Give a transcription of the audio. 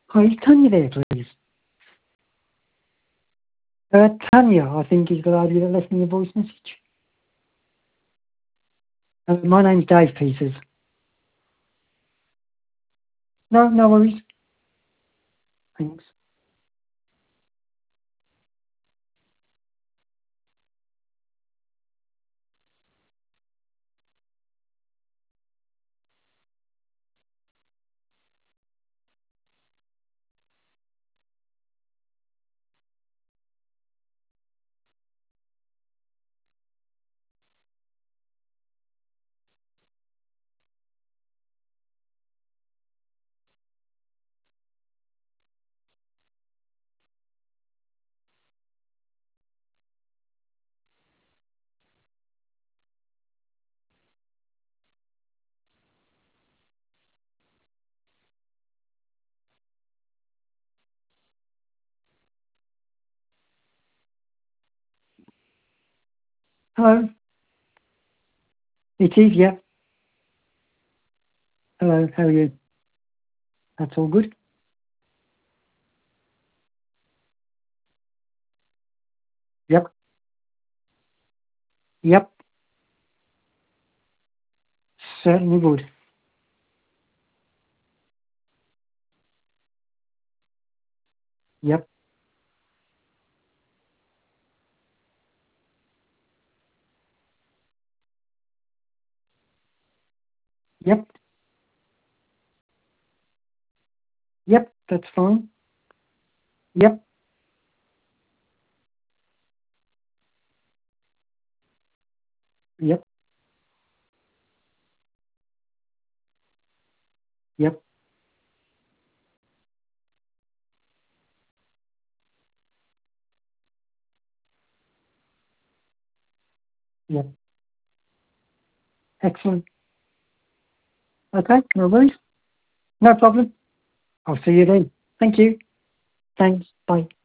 Hi, is Tanya there, please? Tanya, I think is the lady that left me a voice message. My name's Dave Peters. No, no worries. Thanks. Hello. It is, yeah. Hello, how are you? That's all good? Yep. Yep. Certainly would. Yep. Yep. Yep. That's fine. Yep. Yep. Yep. Yep. Excellent. Okay, no worries. No problem. I'll see you then. Thank you. Thanks. Bye.